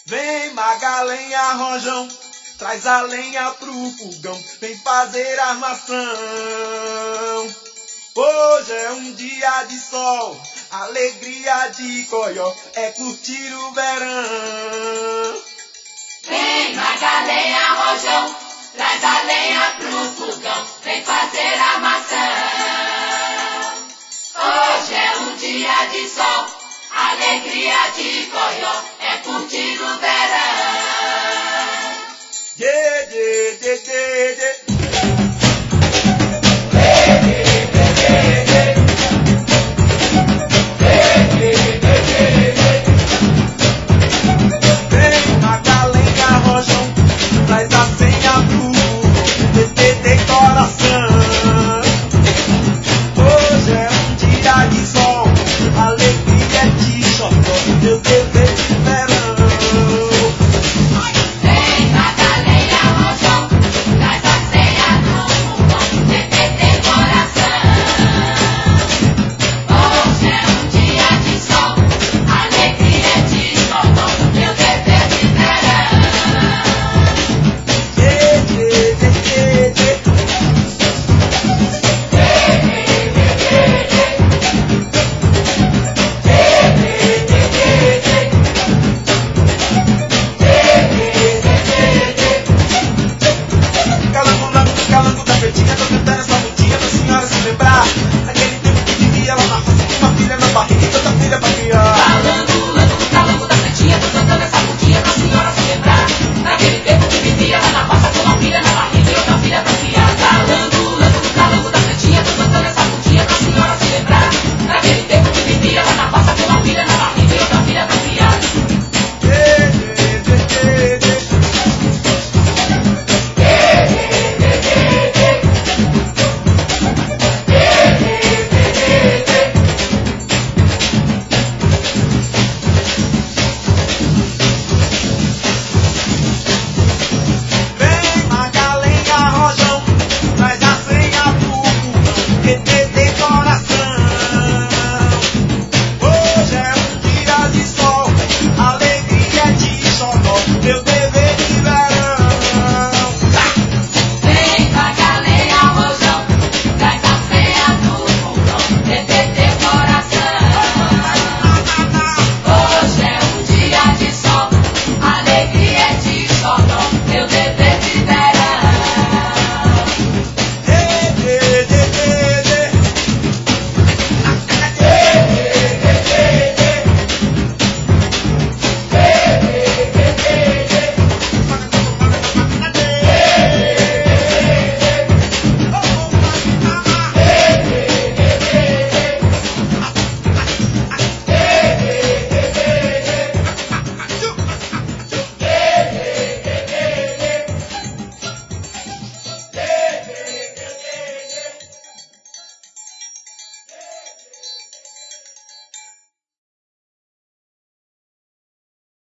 Vem Magalenha Rojão, traz a lenha pro fogão, vem fazer armação. Hoje é um dia de sol, alegria de coió, é curtir o verão. Vem Magalenha Rojão, traz a lenha pro fogão, vem fazer armação. Hoje é um dia de sol, alegria de coió, é curtir o verão. Dê, dê, dê, dê.